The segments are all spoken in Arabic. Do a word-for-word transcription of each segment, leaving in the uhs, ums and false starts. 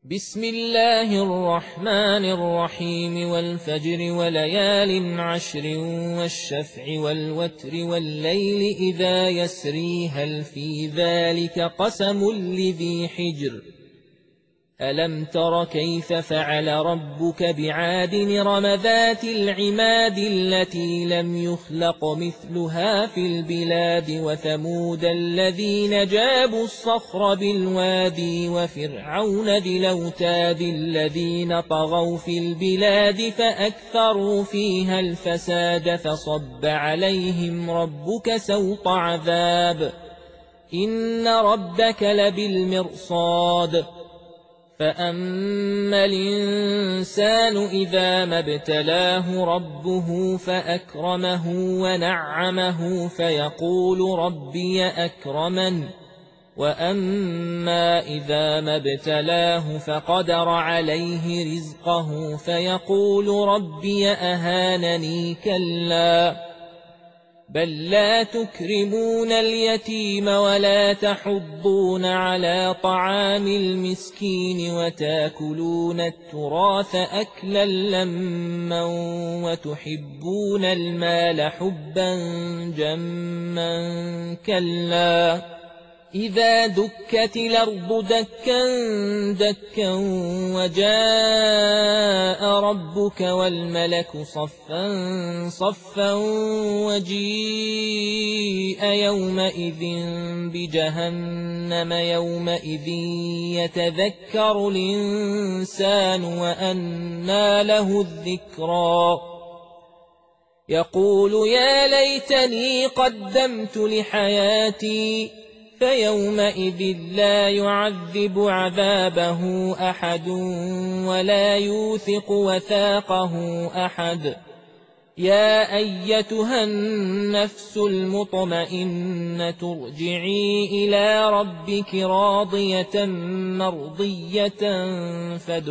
بسم الله الرحمن الرحيم والفجر وليال عشر والشفع والوتر والليل إذا يسري هل في ذلك قسم لذي حجر ألم تر كيف فعل ربك بعاد إرم ذات العماد التي لم يخلق مثلها في البلاد وثمود الذين جابوا الصخر بالوادي وفرعون ذي الأوتاد الذين طغوا في البلاد فأكثروا فيها الفساد فصب عليهم ربك سوط عذاب إن ربك لبالمرصاد فأما الإنسان إذا ما ابتلاه ربه فأكرمه ونعمه فيقول ربي أكرمن وأما إذا ما ابتلاه فقدر عليه رزقه فيقول ربي أهانني كلا بل لا تكرمون اليتيم ولا تحضون على طعام المسكين وتاكلون التراث أكلا لما وتحبون المال حبا جما كلا إذا دكت الأرض دكا دكا وجاء ربك والملك صفا صفا وجيء يومئذ بجهنم يومئذ يتذكر الإنسان وأنى له الذكرى يقول يا ليتني قدمت لحياتي فيومئذ لا يعذب عذابه أحد ولا يوثق وثاقه أحد يا أيتها النفس المطمئنة ارجعي إلى ربك راضية مرضية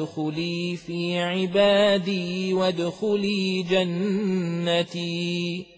فادخلي في عبادي وادخلي جنتي.